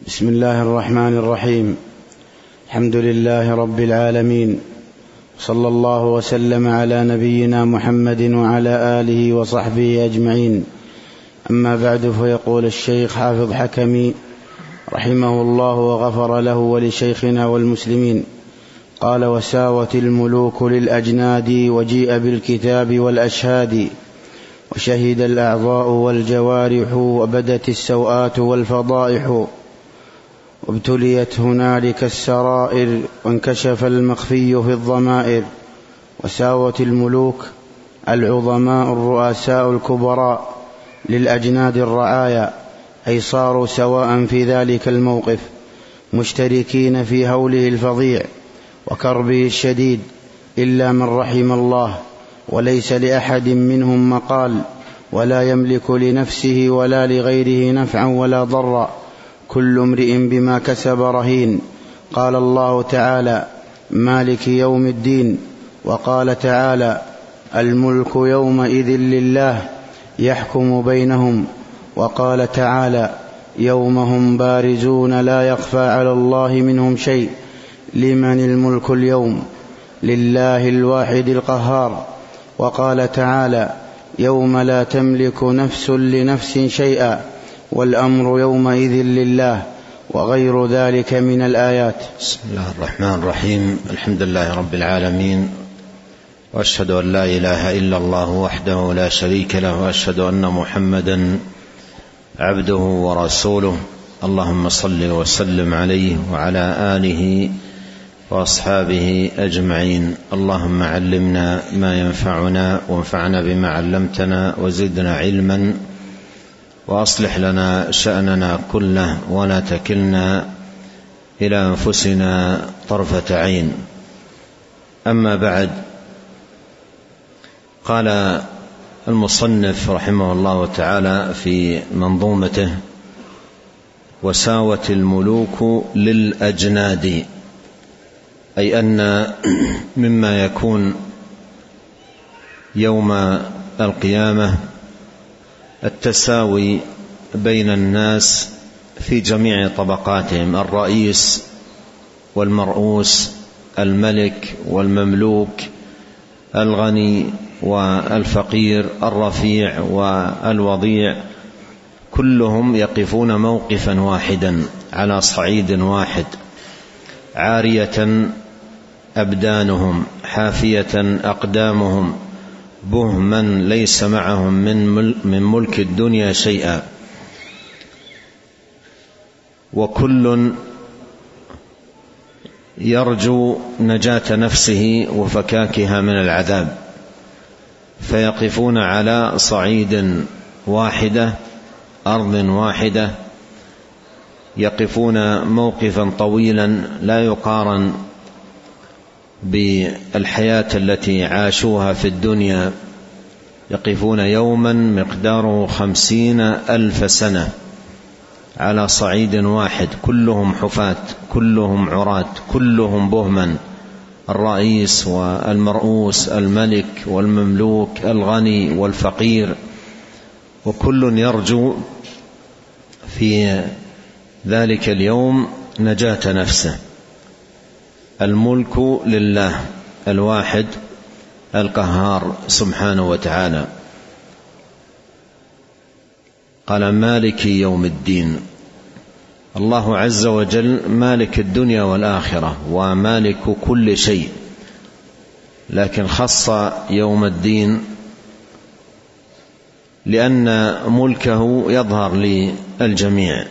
بسم الله الرحمن الرحيم. الحمد لله رب العالمين، صلى الله وسلم على نبينا محمد وعلى آله وصحبه أجمعين. أما بعد، فيقول الشيخ حافظ حكمي رحمه الله وغفر له ولشيخنا والمسلمين، قال: وساوت الملوك للأجناد، وجيء بالكتاب والأشهاد، وشهد الأعضاء والجوارح، وبدت السوآت والفضائح، وابتليت هنالك السرائر، وانكشف المخفي في الضمائر. وساوت الملوك العظماء الرؤساء الكبراء للأجناد الرعايا، أي صاروا سواء في ذلك الموقف، مشتركين في هوله الفظيع وكربه الشديد، إلا من رحم الله، وليس لأحد منهم مقال، ولا يملك لنفسه ولا لغيره نفعا ولا ضرا، كل امرئ بما كسب رهين. قال الله تعالى: مالك يوم الدين. وقال تعالى: الملك يومئذ لله يحكم بينهم. وقال تعالى: يوم هم بارزون لا يخفى على الله منهم شيء. لمن الملك اليوم؟ لله الواحد القهار. وقال تعالى: يوم لا تملك نفس لنفس شيئا، والأمر يومئذ لله، وغير ذلك من الآيات. بسم الله الرحمن الرحيم. الحمد لله رب العالمين، وأشهد أن لا إله إلا الله وحده لا شريك له، وأشهد أن محمدا عبده ورسوله. اللهم صل وسلم عليه وعلى آله وأصحابه أجمعين. اللهم علمنا ما ينفعنا، وانفعنا بما علمتنا، وزدنا علما، وأصلح لنا شأننا كله، ولا تكلنا إلى أنفسنا طرفة عين. أما بعد، قال المصنف رحمه الله تعالى في منظومته: وساوت الملوك للأجناد، أي أن مما يكون يوم القيامة التساوي بين الناس في جميع طبقاتهم، الرئيس والمرؤوس، الملك والمملوك، الغني والفقير، الرفيع والوضيع، كلهم يقفون موقفا واحدا على صعيد واحد، عارية أبدانهم، حافية أقدامهم، بهما ليس معهم من ملك الدنيا شيئا، وكل يرجو نجاة نفسه وفكاكها من العذاب، فيقفون على صعيد واحدة، أرض واحدة، يقفون موقفا طويلا لا يقارن بالحياة التي عاشوها في الدنيا. يقفون يوما مقداره 50,000 سنة على صعيد واحد، كلهم حفاة، كلهم عراة، كلهم بهما، الرئيس والمرؤوس، الملك والمملوك، الغني والفقير، وكل يرجو في ذلك اليوم نجاة نفسه. الملك لله الواحد القهار سبحانه وتعالى. قال: مالك يوم الدين. الله عز وجل مالك الدنيا والآخرة، ومالك كل شيء، لكن خص يوم الدين لأن ملكه يظهر للجميع،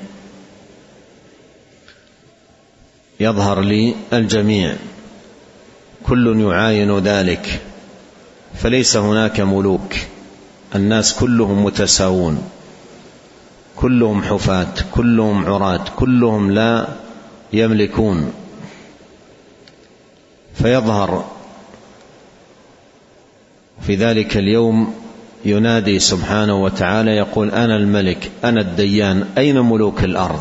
يظهر للجميع، كل يعاين ذلك، فليس هناك ملوك، الناس كلهم متساوون، كلهم حفاة، كلهم عراة، كلهم لا يملكون. فيظهر في ذلك اليوم، ينادي سبحانه وتعالى يقول: أنا الملك، أنا الديان، أين ملوك الأرض؟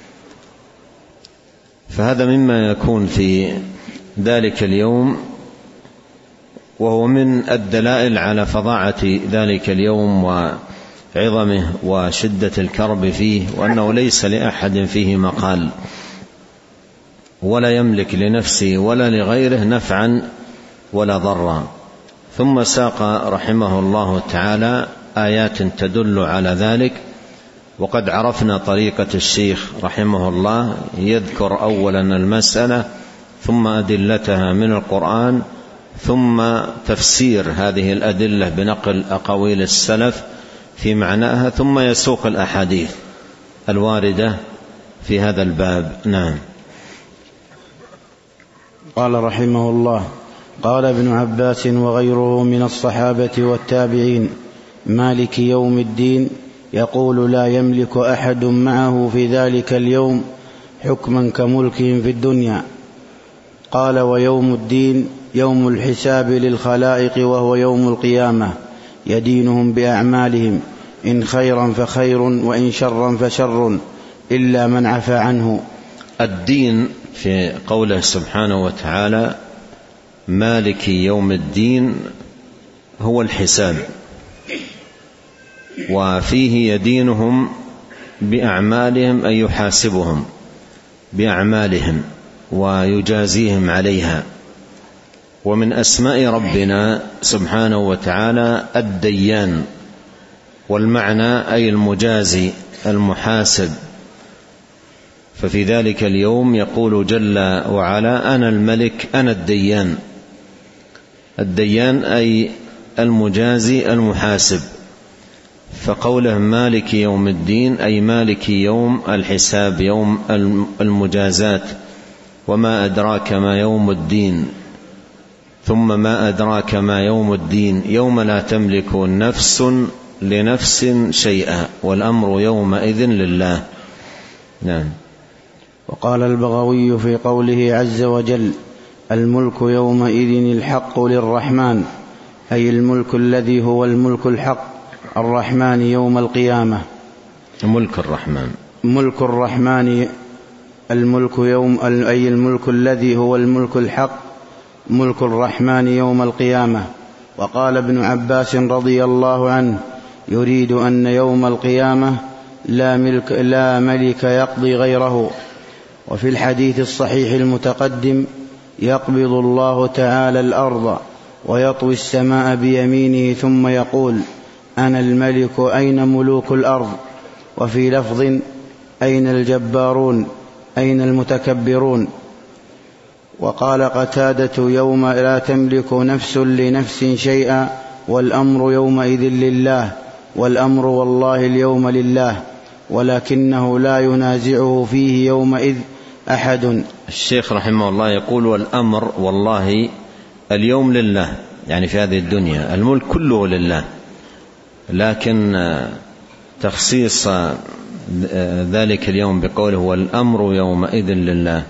فهذا مما يكون في ذلك اليوم، وهو من الدلائل على فظاعة ذلك اليوم عظمه وشدة الكرب فيه، وأنه ليس لأحد فيه مقال، ولا يملك لنفسه ولا لغيره نفعا ولا ضرا. ثم ساق رحمه الله تعالى آيات تدل على ذلك. وقد عرفنا طريقة الشيخ رحمه الله، يذكر أولا المسألة ثم أدلتها من القرآن، ثم تفسير هذه الأدلة بنقل أقاويل السلف في معناها، ثم يسوق الأحاديث الواردة في هذا الباب. نعم. قال رحمه الله: قال ابن عباس وغيره من الصحابة والتابعين: مالك يوم الدين يقول لا يملك أحد معه في ذلك اليوم حكما كملكهم في الدنيا. قال: ويوم الدين يوم الحساب للخلائق، وهو يوم القيامة، يدينهم بأعمالهم، إن خيرا فخير وإن شرا فشر، إلا من عفى عنه. الدين في قوله سبحانه وتعالى مالك يوم الدين هو الحساب، وفيه يدينهم بأعمالهم، أي يحاسبهم بأعمالهم ويجازيهم عليها. ومن أسماء ربنا سبحانه وتعالى الديان، والمعنى أي المجازي المحاسب. ففي ذلك اليوم يقول جل وعلا: أنا الملك أنا الديان. الديان أي المجازي المحاسب. فقوله مالك يوم الدين أي مالك يوم الحساب، يوم المجازات. وما أدراك ما يوم الدين، ثم ما أدراك ما يوم الدين، يوم لا تملك نفس لنفس شيئا، والأمر يومئذ لله. نعم. وقال البغوي في قوله عز وجل: الملك يومئذ الحق للرحمن، أي الملك الذي هو الملك الحق الرحمن يوم القيامة. ملك الرحمن، ملك الرحمن، الملك يوم، أي الملك الذي هو الملك الحق ملك الرحمن يوم القيامة. وقال ابن عباس رضي الله عنه: يريد أن يوم القيامة لا ملك يقضي غيره. وفي الحديث الصحيح المتقدم: يقبض الله تعالى الأرض ويطوي السماء بيمينه ثم يقول: أنا الملك أين ملوك الأرض؟ وفي لفظ: أين الجبارون أين المتكبرون؟ وقال قتادة: يوم لا تملك نفس لنفس شيئا، والأمر يومئذ لله، والأمر والله اليوم لله، ولكنه لا ينازعه فيه يومئذ أحد. الشيخ رحمه الله يقول: والأمر والله اليوم لله، يعني في هذه الدنيا الملك كله لله، لكن تخصيص ذلك اليوم بقوله والأمر يومئذ لله،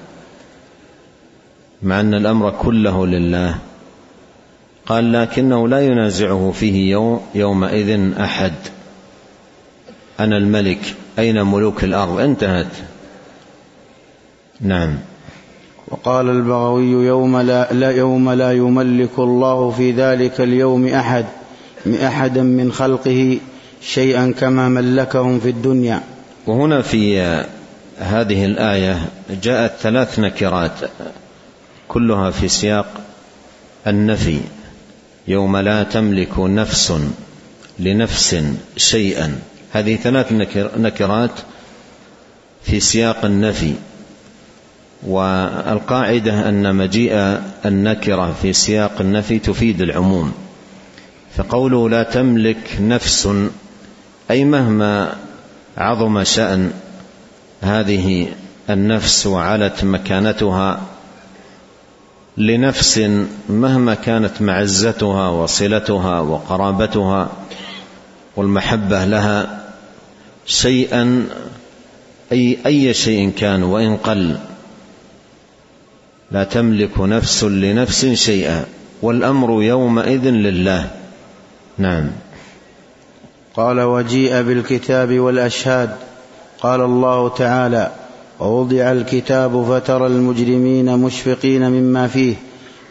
مع أن الأمر كله لله، قال: لكنه لا ينازعه فيه يومئذ أحد. أنا الملك أين ملوك الأرض؟ انتهت. نعم. وقال البغوي: يوم لا يملك الله في ذلك اليوم أحدا من خلقه شيئا كما ملكهم في الدنيا. وهنا في هذه الآية جاءت 3 نكرات كلها في سياق النفي: يوم لا تملك نفس لنفس شيئا. هذه 3 نكرات في سياق النفي. والقاعدة أن مجيء النكرة في سياق النفي تفيد العموم. فقوله لا تملك نفس أي مهما عظم شأن هذه النفس وعلت مكانتها لنفس مهما كانت معزتها وصلتها وقرابتها والمحبة لها شيئا، أي شيء كان وإن قل، لا تملك نفس لنفس شيئا، والأمر يومئذ لله. نعم. قال: وجيء بالكتاب والأشهاد. قال الله تعالى: ووضع الكتاب فترى المجرمين مشفقين مما فيه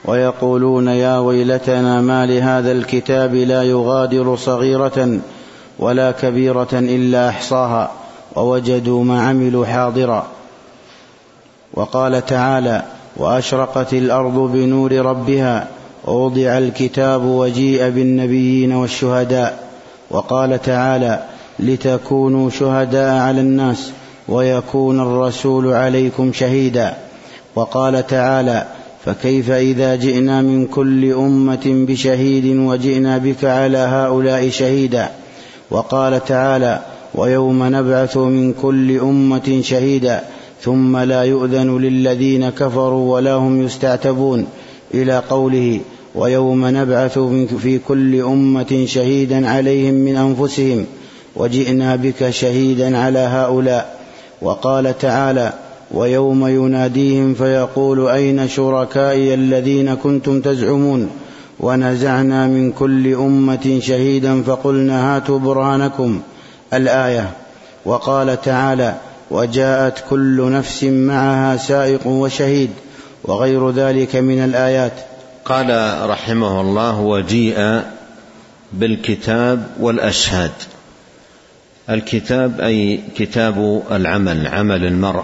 ويقولون يا ويلتنا ما لهذا الكتاب لا يغادر صغيرة ولا كبيرة إلا أحصاها ووجدوا ما عملوا حاضرا. وقال تعالى: وأشرقت الأرض بنور ربها ووضع الكتاب وجيء بالنبيين والشهداء. وقال تعالى: لتكونوا شهداء على الناس ويكون الرسول عليكم شهيدا. وقال تعالى: فكيف إذا جئنا من كل أمة بشهيد وجئنا بك على هؤلاء شهيدا. وقال تعالى: ويوم نبعث من كل أمة شهيدا ثم لا يؤذن للذين كفروا ولا هم يستعتبون، إلى قوله: ويوم نبعث في كل أمة شهيدا عليهم من أنفسهم وجئنا بك شهيدا على هؤلاء. وقال تعالى: ويوم يناديهم فيقول أين شركائي الذين كنتم تزعمون ونزعنا من كل أمة شهيدا فقلنا هاتوا برهانكم، الآية. وقال تعالى: وجاءت كل نفس معها سائق وشهيد، وغير ذلك من الآيات. قال رحمه الله: وجيء بالكتاب والأشهاد. الكتاب أي كتاب العمل، عمل المرء،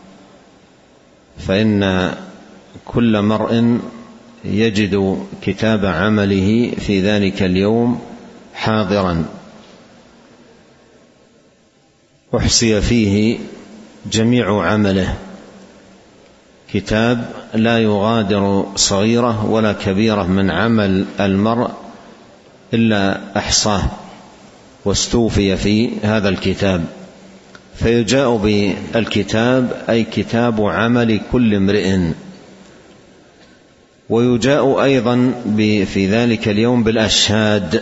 فإن كل مرء يجد كتاب عمله في ذلك اليوم حاضرا، أحصي فيه جميع عمله، كتاب لا يغادر صغيرة ولا كبيرة من عمل المرء إلا أحصاه واستوفي في هذا الكتاب. فيجاء بالكتاب أي كتاب عمل كل امرئ، ويجاء أيضا في ذلك اليوم بالأشهاد،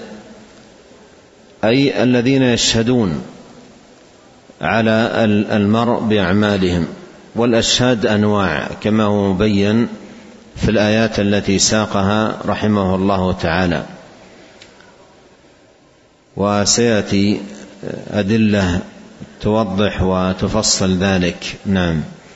أي الذين يشهدون على المرء بأعمالهم. والأشهاد أنواع كما هو مبين في الآيات التي ساقها رحمه الله تعالى، وسيأتي أدلة توضح وتفصل ذلك. نعم.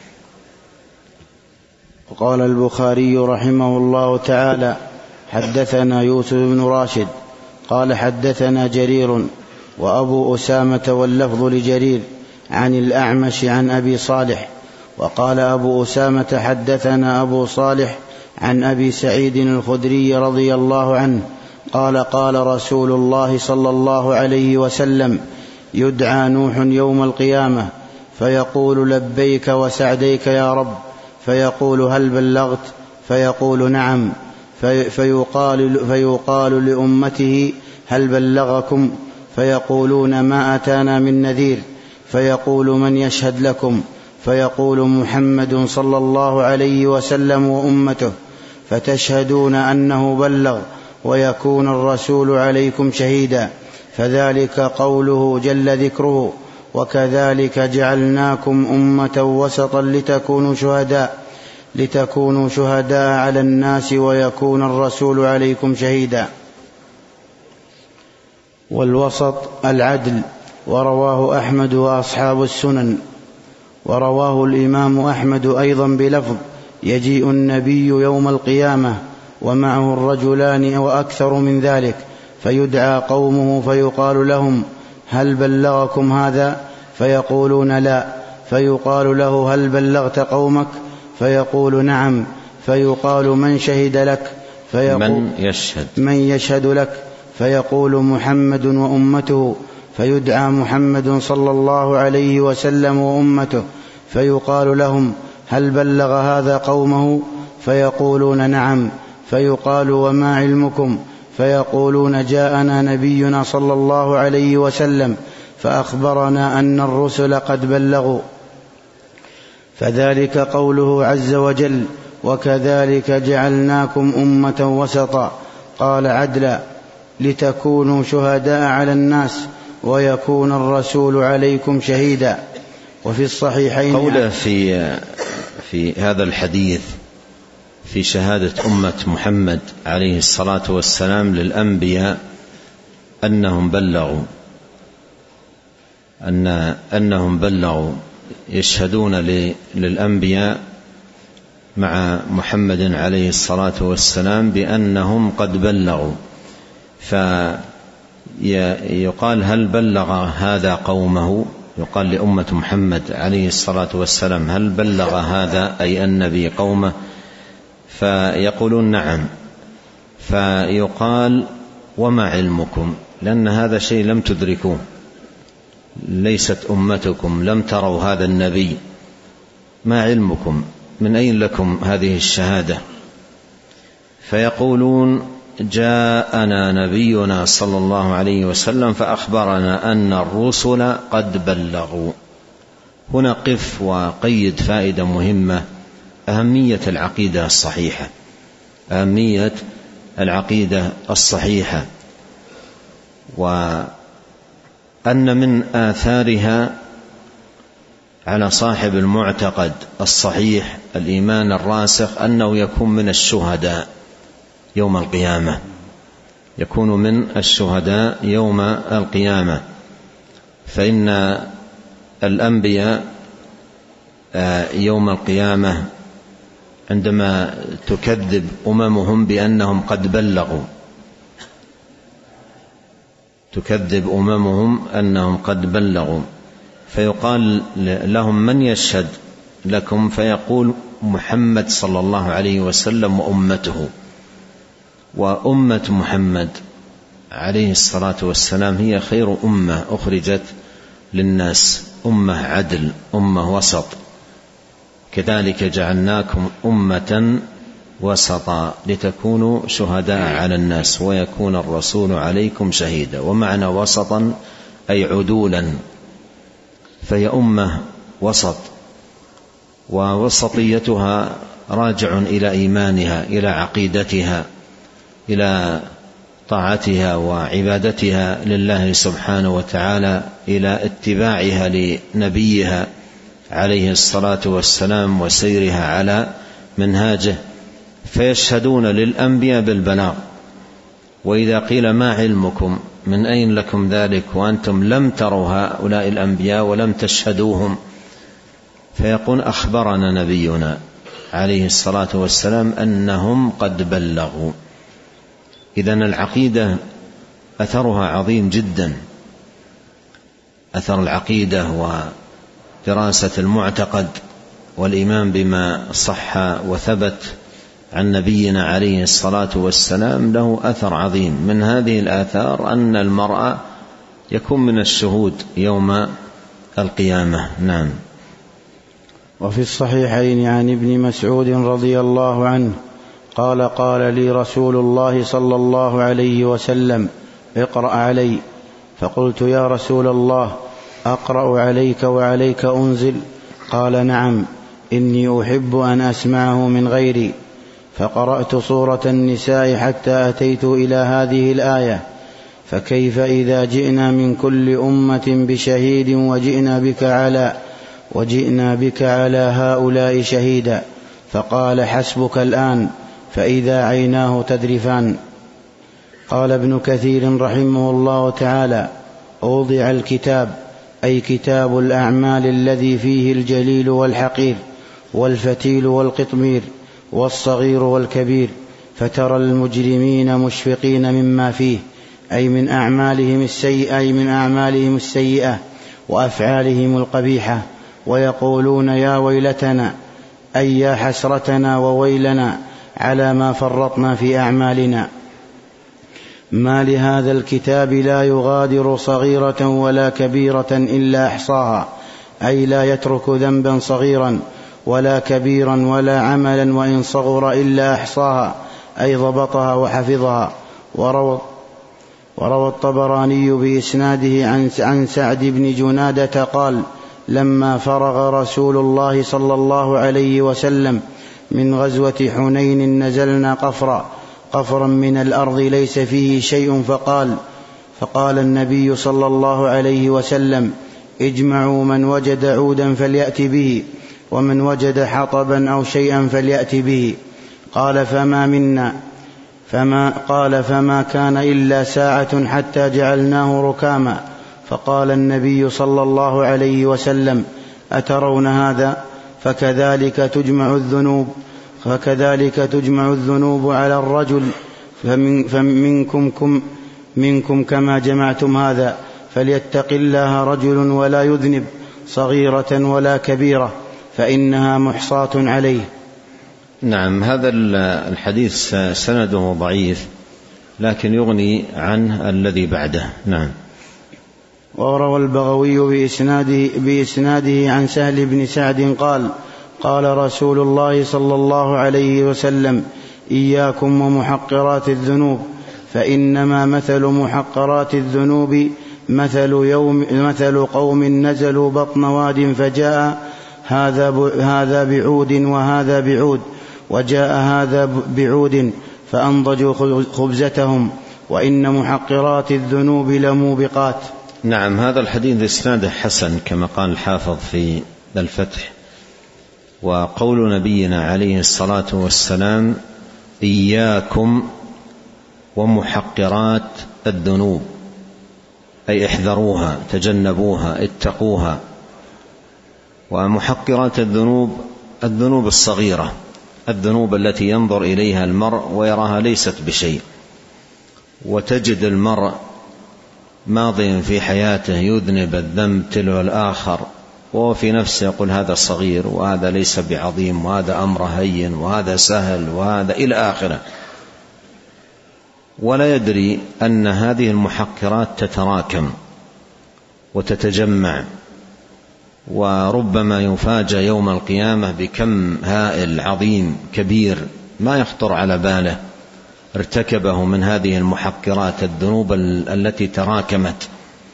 وقال البخاري رحمه الله تعالى: حدثنا يوسف بن راشد قال حدثنا جرير وأبو أسامة واللفظ لجرير عن الأعمش عن أبي صالح. وقال أبو أسامة: حدثنا أبو صالح عن أبي سعيد الخدري رضي الله عنه قال: قال رسول الله صلى الله عليه وسلم: يدعى نوح يوم القيامة فيقول: لبيك وسعديك يا رب، فيقول: هل بلغت؟ فيقول: نعم. فيقال لأمته: هل بلغكم؟ فيقولون: ما أتانا من نذير. فيقول: من يشهد لكم؟ فيقول: محمد صلى الله عليه وسلم وأمته. فتشهدون أنه بلغ ويكون الرسول عليكم شهيدا، فذلك قوله جل ذكره: وكذلك جعلناكم أمة وسطا لتكونوا شهداء على الناس ويكون الرسول عليكم شهيدا. والوسط العدل. ورواه أحمد وأصحاب السنن. ورواه الإمام أحمد أيضا بلفظ: يجيء النبي يوم القيامة ومعه الرجلان وأكثر من ذلك، فيدعى قومه فيقال لهم: هل بلغكم هذا؟ فيقولون: لا. فيقال له: هل بلغت قومك؟ فيقول: نعم. فيقال: من شهد لك؟ فيقول: من يشهد لك؟ فيقول: محمد وأمته. فيدعى محمد صلى الله عليه وسلم وأمته، فيقال لهم: هل بلغ هذا قومه؟ فيقولون: نعم. فيقال: وما علمكم؟ فيقولون: جاءنا نبينا صلى الله عليه وسلم فأخبرنا أن الرسل قد بلغوا. فذلك قوله عز وجل: وكذلك جعلناكم أمة وسطا. قال: عدلا، لتكونوا شهداء على الناس ويكون الرسول عليكم شهيدا. وفي الصحيحين قوله في هذا الحديث في شهادة أمة محمد عليه الصلاة والسلام للأنبياء أنهم بلغوا يشهدون للأنبياء مع محمد عليه الصلاة والسلام بأنهم قد بلغوا. يقال هل بلغ هذا قومه؟ يقال لأمة محمد عليه الصلاة والسلام هل بلغ هذا أي النبي قومه؟ فيقولون نعم. فيقال وما علمكم؟ لأن هذا شيء لم تدركوه، ليست أمتكم، لم تروا هذا النبي، ما علمكم؟ من أين لكم هذه الشهادة؟ فيقولون جاءنا نبينا صلى الله عليه وسلم فأخبرنا أن الرسل قد بلغوا. هنا قف وقيد فائدة مهمة، أهمية العقيدة الصحيحة، أهمية العقيدة الصحيحة، وأن من آثارها على صاحب المعتقد الصحيح الإيمان الراسخ أنه يكون من الشهداء يوم القيامة، يكون من الشهداء يوم القيامة. فإن الأنبياء يوم القيامة عندما تكذب أممهم بأنهم قد بلغوا، تكذب أممهم أنهم قد بلغوا، فيقال لهم من يشهد لكم؟ فيقول محمد صلى الله عليه وسلم وأمته. وأمة محمد عليه الصلاة والسلام هي خير أمة أخرجت للناس، أمة عدل، أمة وسط. كذلك جعلناكم أمة وسطا لتكونوا شهداء على الناس ويكون الرسول عليكم شهيدا. ومعنى وسطا أي عدولا، فهي أمة وسط، ووسطيتها راجع إلى إيمانها، إلى عقيدتها، إلى طاعتها وعبادتها لله سبحانه وتعالى، إلى اتباعها لنبيها عليه الصلاة والسلام وسيرها على منهاجه. فيشهدون للأنبياء بالبلاغ. وإذا قيل ما علمكم؟ من أين لكم ذلك وأنتم لم تروا هؤلاء الأنبياء ولم تشهدوهم؟ فيقول أخبرنا نبينا عليه الصلاة والسلام أنهم قد بلغوا. إذن العقيدة أثرها عظيم جدا، أثر العقيدة ودراسة المعتقد والإيمان بما صح وثبت عن نبينا عليه الصلاة والسلام له أثر عظيم. من هذه الآثار أن المرء يكون من الشهود يوم القيامة. نعم. وفي الصحيحين عن ابن مسعود رضي الله عنه قال قال لي رسول الله صلى الله عليه وسلم اقرأ علي. فقلت يا رسول الله أقرأ عليك وعليك أنزل؟ قال نعم، إني أحب أن أسمعه من غيري. فقرأت سورة النساء حتى أتيت إلى هذه الآية: فكيف إذا جئنا من كل أمة بشهيد وجئنا بك على هؤلاء شهيدا. فقال حسبك الآن، فإذا عيناه تذرفان. قال ابن كثير رحمه الله تعالى: أوضع الكتاب أي كتاب الأعمال الذي فيه الجليل والحقير والفتيل والقطمير والصغير والكبير، فترى المجرمين مشفقين مما فيه، أي من أعمالهم السيئة وأفعالهم القبيحة، ويقولون يا ويلتنا، أي يا حسرتنا وويلنا على ما فرطنا في أعمالنا. ما لهذا الكتاب لا يغادر صغيرة ولا كبيرة إلا أحصاها، أي لا يترك ذنبا صغيرا ولا كبيرا ولا عملا وإن صغر إلا أحصاها، أي ضبطها وحفظها. وروى الطبراني بإسناده عن سعد بن جنادة قال: لما فرغ رسول الله صلى الله عليه وسلم من غزوة حنين نزلنا قفرا من الأرض ليس فيه شيء، فقال النبي صلى الله عليه وسلم: اجمعوا من وجد عودا فليأت به، ومن وجد حطبا أو شيئا فليأت به. قال فما كان إلا ساعة حتى جعلناه ركاما. فقال النبي صلى الله عليه وسلم: أترون هذا؟ فكذلك تجمع الذنوب على الرجل، منكم كما جمعتم هذا، فليتق الله رجل ولا يذنب صغيرة ولا كبيرة فإنها محصاة عليه. نعم، هذا الحديث سنده ضعيف لكن يغني عنه الذي بعده. نعم. وروى البغوي بإسناده عن سهل بن سعد قال: قال رسول الله صلى الله عليه وسلم: إياكم ومحقرات الذنوب، فإنما مثل محقرات الذنوب مثل قوم نزلوا بطن واد فجاء هذا بعود وهذا بعود، وجاء هذا بعود فأنضجوا خبزتهم، وإن محقرات الذنوب لموبقات. نعم، هذا الحديث إسناده حسن كما قال الحافظ في الفتح. وقول نبينا عليه الصلاة والسلام: إياكم ومحقرات الذنوب، أي احذروها، تجنبوها، اتقوها. ومحقرات الذنوب الصغيرة، الذنوب التي ينظر إليها المرء ويراها ليست بشيء، وتجد المرء ماضي في حياته يذنب الذنب تلو الآخر، وهو في نفسه يقول هذا صغير وهذا ليس بعظيم وهذا أمر هين وهذا سهل وهذا إلى آخره، ولا يدري أن هذه المحقرات تتراكم وتتجمع، وربما يفاجأ يوم القيامة بكم هائل عظيم كبير ما يخطر على باله ارتكبه من هذه المحقرات، الذنوب التي تراكمت.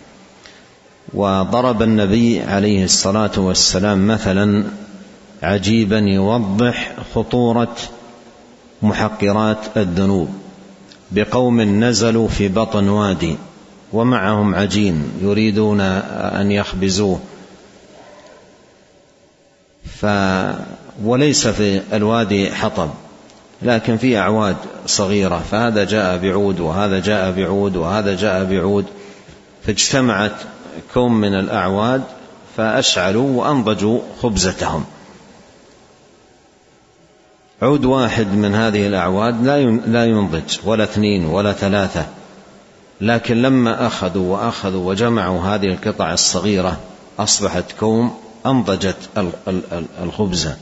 وضرب النبي عليه الصلاة والسلام مثلا عجيبا يوضح خطورة محقرات الذنوب بقوم نزلوا في بطن وادي ومعهم عجين يريدون أن يخبزوه، وليس في الوادي حطب لكن في أعواد صغيرة، فهذا جاء بعود وهذا جاء بعود وهذا جاء بعود، فاجتمعت كوم من الأعواد فأشعلوا وأنضجوا خبزتهم. عود واحد من هذه الأعواد لا ينضج ولا 2 ولا 3، لكن لما أخذوا وجمعوا هذه القطع الصغيرة أصبحت كوم أنضجت الخبزة.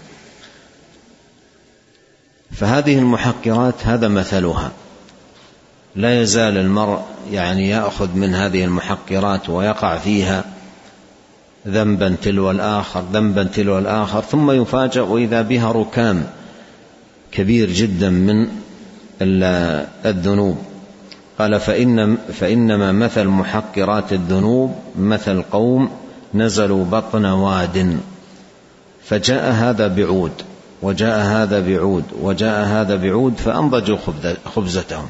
فهذه المحقرات هذا مثلها، لا يزال المرء يأخذ من هذه المحقرات ويقع فيها ذنبا تلو الآخر ثم يفاجأ وإذا بها ركام كبير جدا من الذنوب. قال: فإنما مثل محقرات الذنوب مثل قوم نزلوا بطن واد فجاء هذا بعود وجاء هذا بعود وجاء هذا بعود فأنضجوا خبزتهم،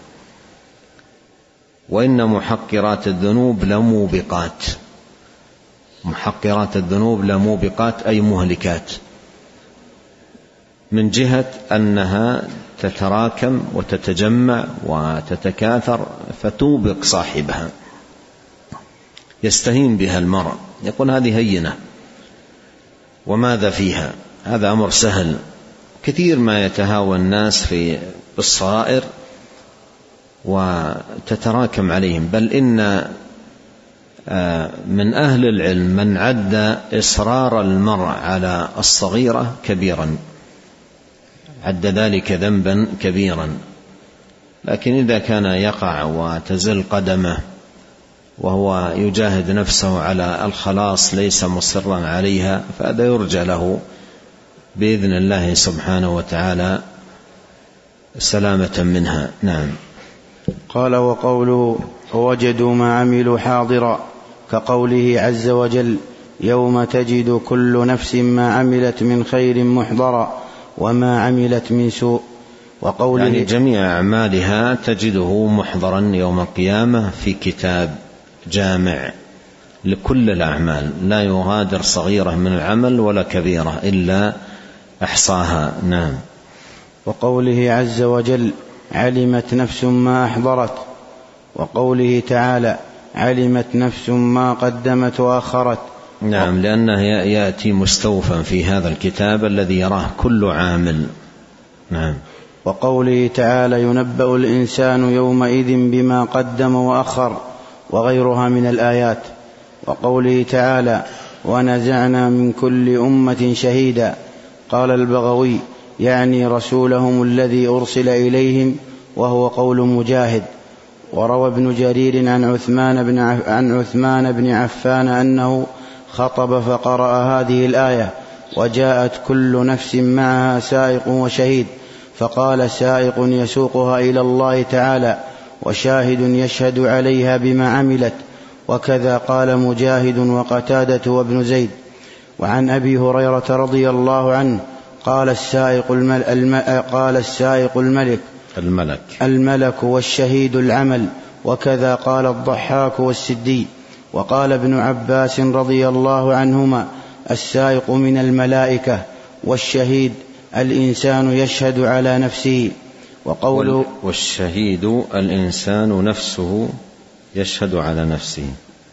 وإن محقرات الذنوب لموبقات. محقرات الذنوب لموبقات أي مهلكات، من جهة أنها تتراكم وتتجمع وتتكاثر فتوبق صاحبها، يستهين بها المرء، يقول هذه هينة وماذا فيها، هذا أمر سهل. كثير ما يتهاوى الناس في الصغائر وتتراكم عليهم، بل إن من أهل العلم من عد إصرار المرء على الصغيرة كبيرا، عد ذلك ذنبا كبيرا. لكن إذا كان يقع وتزل قدمه وهو يجاهد نفسه على الخلاص ليس مصرا عليها، فهذا يرجى له بإذن الله سبحانه وتعالى سلامة منها. نعم. قال: وقوله ووجدوا ما عملوا حاضرا كقوله عز وجل: يوم تجد كل نفس ما عملت من خير محضرا وما عملت من سوء. وقوله يعني جميع أعمالها تجده محضرا يوم القيامة في كتاب جامع لكل الأعمال، لا يغادر صغيرة من العمل ولا كبيرة إلا أحصاها. نعم. وقوله عز وجل: علمت نفس ما أحضرت. وقوله تعالى: علمت نفس ما قدمت وأخرت. نعم، لأنه يأتي مستوفا في هذا الكتاب الذي يراه كل عامل. نعم. وقوله تعالى ينبأ الإنسان يومئذ بما قدم وأخر وغيرها من الآيات. وقوله تعالى ونزعنا من كل أمة شهيدا. قال البغوي يعني رسولهم الذي أرسل إليهم، وهو قول مجاهد. وروى ابن جرير عن عثمان بن عفان أنه خطب فقرأ هذه الآية وجاءت كل نفس معها سائق وشهيد، فقال سائق يسوقها إلى الله تعالى وشاهد يشهد عليها بما عملت. وكذا قال مجاهد وقتادة وابن زيد. وعن أبي هريرة رضي الله عنه قال السائق الملك والشهيد العمل. وكذا قال الضحاك والسدي. وقال ابن عباس رضي الله عنهما السائق من الملائكة والشهيد الإنسان يشهد على نفسه. وقوله والشهيد الإنسان نفسه يشهد على نفسه.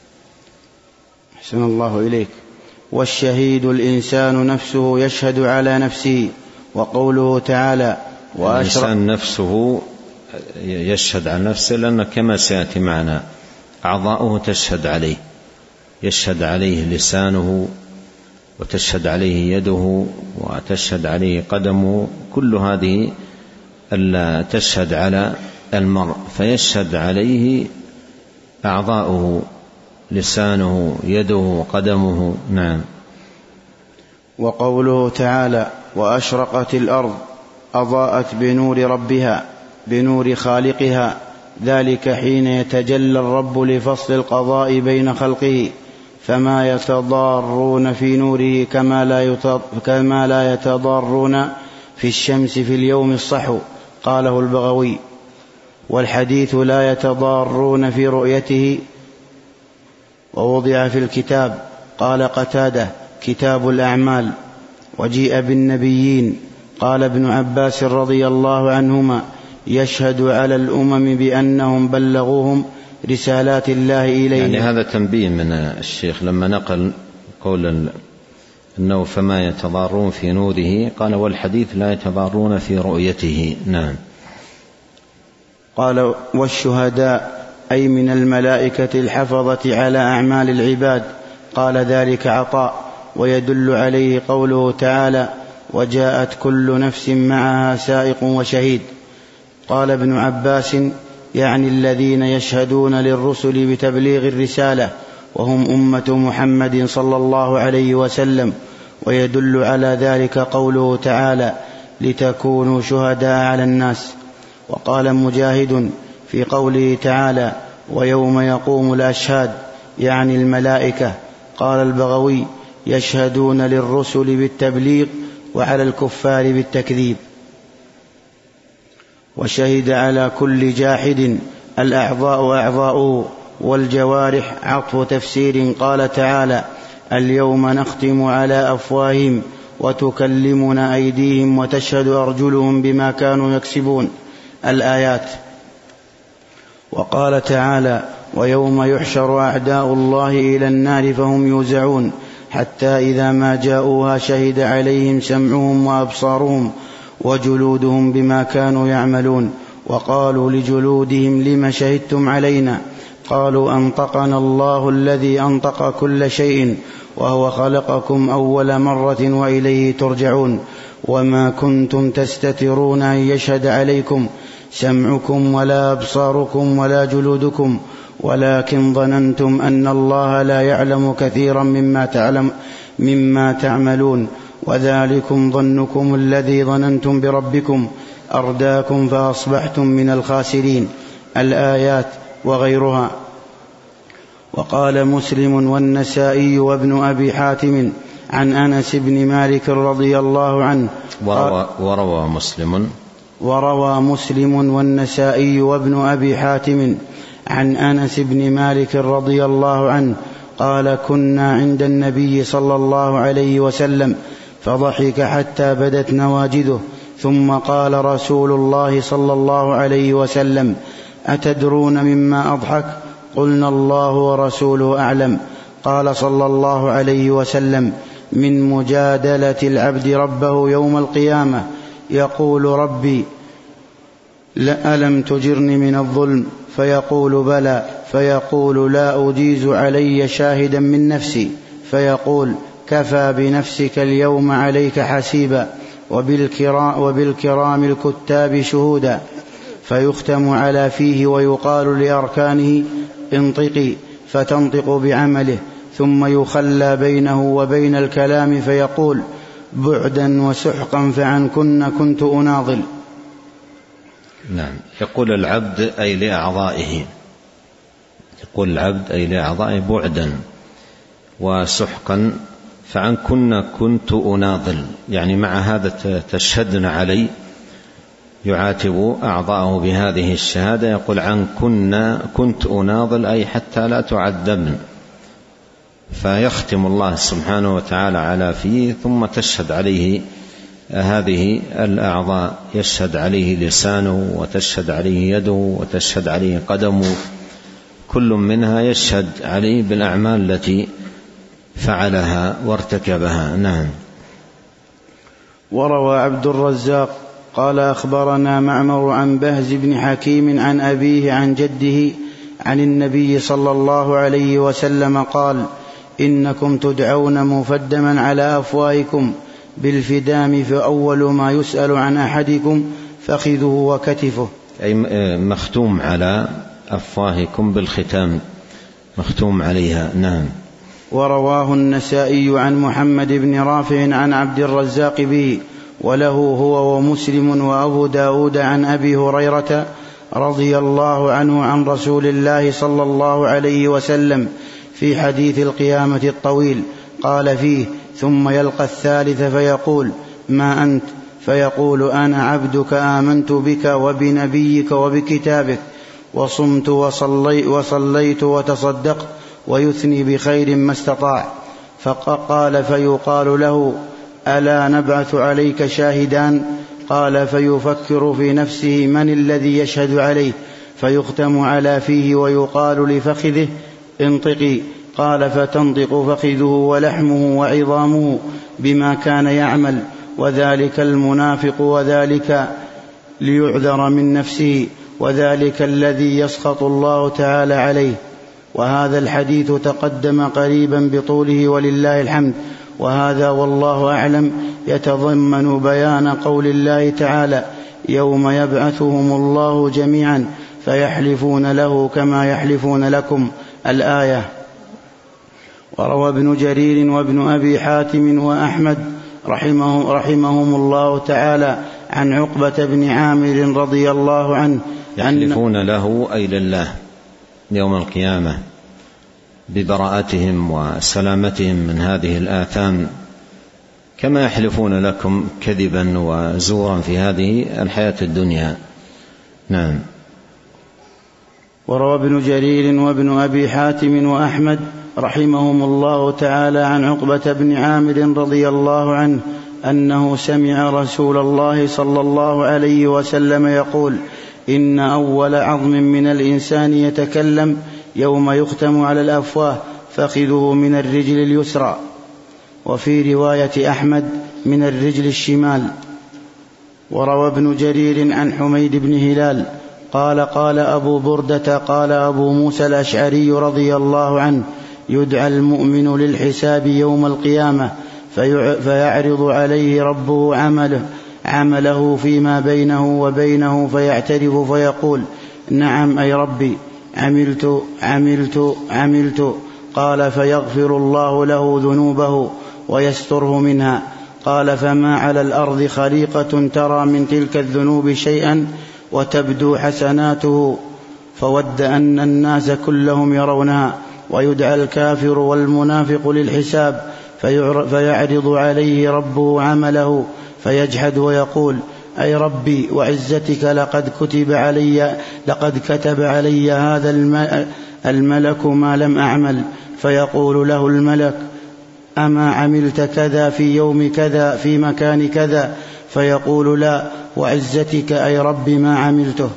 أحسن الله إليك. والشهيد الإنسان نفسه يشهد على نفسه. وقوله تعالى الإنسان نفسه يشهد على نفسه، لأن كما سيأتي معنا أعضاؤه تشهد عليه، يشهد عليه لسانه وتشهد عليه يده وتشهد عليه قدمه، كل هذه تشهد على المرء، فيشهد عليه أعضاؤه لسانه يده قدمه. نعم. وقوله تعالى وأشرقت الأرض أضاءت بنور ربها بنور خالقها، ذلك حين يتجلى الرب لفصل القضاء بين خلقه، فما يتضارون في نوره كما لا يتضارون في الشمس في اليوم الصحو. قاله البغوي. والحديث لا يتضارون في رؤيته ووضع في الكتاب. قال قتادة كتاب الأعمال. وجيء بالنبيين. قال ابن عباس رضي الله عنهما يشهد على الأمم بأنهم بلغوهم رسالات الله إليه. يعني هذا تنبيه من الشيخ لما نقل قول أنه فما يتضارون في نوره، قال والحديث لا يتضارون في رؤيته. نعم. قال والشهداء أي من الملائكة الحفظة على أعمال العباد. قال ذلك عطاء. ويدل عليه قوله تعالى وجاءت كل نفس معها سائق وشهيد. قال ابن عباس يعني الذين يشهدون للرسل بتبليغ الرسالة، وهم أمة محمد صلى الله عليه وسلم. ويدل على ذلك قوله تعالى لتكونوا شهداء على الناس. وقال مجاهد في قوله تعالى ويوم يقوم الأشهاد يعني الملائكة. قال البغوي يشهدون للرسل بالتبليغ وعلى الكفار بالتكذيب. وشهد على كل جاحد الأعضاء أعضاؤه والجوارح عطف تفسير. قال تعالى اليوم نختم على أفواههم وتكلمنا أيديهم وتشهد أرجلهم بما كانوا يكسبون. الآيات. وقال تعالى ويوم يحشر أعداء الله إلى النار فهم يوزعون حتى إذا ما جاءوها شهد عليهم سمعهم وأبصارهم وجلودهم بما كانوا يعملون. وقالوا لجلودهم لم شهدتم علينا؟ قالوا أنطقنا الله الذي أنطق كل شيء وهو خلقكم أول مرة وإليه ترجعون. وما كنتم تستترون أن يشهد عليكم سمعكم ولا أبصاركم ولا جلودكم ولكن ظننتم أن الله لا يعلم كثيرا مما تعملون وذلكم ظنكم الذي ظننتم بربكم أرداكم فأصبحتم من الخاسرين. الآيات وغيرها. وقال مسلم والنسائي وابن أبي حاتم عن أنس بن مالك رضي الله عنه. وروى مسلم والنسائي وابن أبي حاتم عن أنس بن مالك رضي الله عنه قال كنا عند النبي صلى الله عليه وسلم فضحك حتى بدت نواجذه ثم قال رسول الله صلى الله عليه وسلم أتدرون مما أضحك؟ قلنا الله ورسوله أعلم. قال صلى الله عليه وسلم من مجادلة العبد ربه يوم القيامة يقول ربي ألم تجرني من الظلم؟ فيقول بلى. فيقول لا أجيز علي شاهدا من نفسي. فيقول كفى بنفسك اليوم عليك حسيبا وبالكرام الكتاب شهودا. فيختم على فيه ويقال لأركانه انطقي، فتنطق بعمله، ثم يخلى بينه وبين الكلام فيقول بعدا وسحقا فعنكن كنت أناضل. نعم. يقول العبد أي لأعضائه، يقول العبد أي لأعضائه بعدا وسحقا فعنكن كنت أناضل، يعني مع هذا تشهدن علي، يعاتب أعضاءه بهذه الشهادة، يقول عنكن كنت أناضل أي حتى لا تعذبن. فيختم الله سبحانه وتعالى على فيه، ثم تشهد عليه هذه الأعضاء، يشهد عليه لسانه، وتشهد عليه يده، وتشهد عليه قدمه، كل منها يشهد عليه بالأعمال التي فعلها وارتكبها. نعم. وروى عبد الرزاق قال أخبرنا معمر عن بهز بن حكيم عن أبيه عن جده عن النبي صلى الله عليه وسلم قال إنكم تدعون مفدما على أفواهكم بالفدام، فأول ما يسأل عن أحدكم فخذه وكتفه، أي مختوم على أفواهكم بالختام، مختوم عليها. نعم. ورواه النسائي عن محمد بن رافع عن عبد الرزاق به، وله هو ومسلم وأبو داود عن أبي هريرة رضي الله عنه عن رسول الله صلى الله عليه وسلم في حديث القيامة الطويل قال فيه ثم يلقى الثالث فيقول ما أنت؟ فيقول أنا عبدك آمنت بك وبنبيك وبكتابك وصمت وصليت وتصدقت، ويثني بخير ما استطاع. فقال فيقال له ألا نبعث عليك شاهدان؟ قال فيفكر في نفسه من الذي يشهد عليه، فيختم على فيه ويقال لفخذه انطقي، قال فتنطق فخذه ولحمه وعظامه بما كان يعمل، وذلك المنافق، وذلك ليعذر من نفسه، وذلك الذي يسخط الله تعالى عليه. وهذا الحديث تقدم قريبا بطوله ولله الحمد، وهذا والله أعلم يتضمن بيان قول الله تعالى يوم يبعثهم الله جميعا فيحلفون له كما يحلفون لكم، الآية. وروى ابن جرير وابن أبي حاتم وأحمد رحمهم الله تعالى عن عقبة بن عامر رضي الله عنه يحلفون له أي لله يوم القيامة ببراءتهم وسلامتهم من هذه الآثام، كما يحلفون لكم كذبا وزورا في هذه الحياة الدنيا. نعم. وروى ابن جرير وابن أبي حاتم وأحمد رحمهم الله تعالى عن عقبة بن عامر رضي الله عنه أنه سمع رسول الله صلى الله عليه وسلم يقول إن أول عظم من الإنسان يتكلم يوم يختم على الأفواه فخذه من الرجل اليسرى، وفي رواية أحمد من الرجل الشمال. وروى ابن جرير عن حميد بن هلال قال أبو بردة قال أبو موسى الأشعري رضي الله عنه يدعى المؤمن للحساب يوم القيامة فيعرض عليه ربه عمله فيما بينه وبينه فيعترف فيقول نعم أي ربي عملت. قال فيغفر الله له ذنوبه ويستره منها. قال فما على الأرض خليقة ترى من تلك الذنوب شيئا وتبدو حسناته، فود أن الناس كلهم يرونها، ويدعى الكافر والمنافق للحساب فيعرض عليه ربه عمله فيجحد ويقول أي ربي وعزتك لقد كتب علي هذا الملك ما لم أعمل. فيقول له الملك أما عملت كذا في يوم كذا في مكان كذا؟ فيقول لا وعزتك أي ربي ما عملته.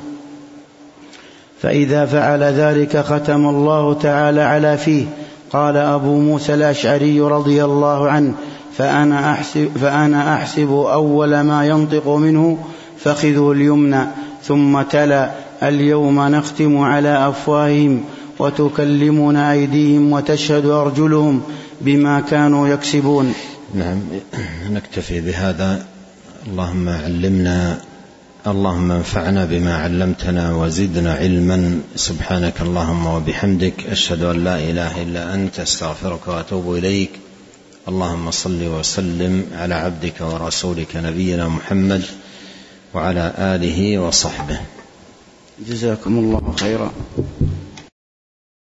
فإذا فعل ذلك ختم الله تعالى على فيه. قال أبو موسى الأشعري رضي الله عنه فأنا أحسب أول ما ينطق منه فخذه اليمنى، ثم تلا: اليوم نختم على أفواههم وتكلمنا أيديهم وتشهد أرجلهم بما كانوا يكسبون. نعم، نكتفي بهذا. اللهم علمنا، اللهم انفعنا بما علمتنا وزدنا علما. سبحانك اللهم وبحمدك، أشهد أن لا إله إلا أنت، استغفرك وأتوب إليك. اللهم صل وسلم على عبدك ورسولك نبينا محمد وعلى آله وصحبه. جزاكم الله خيرا.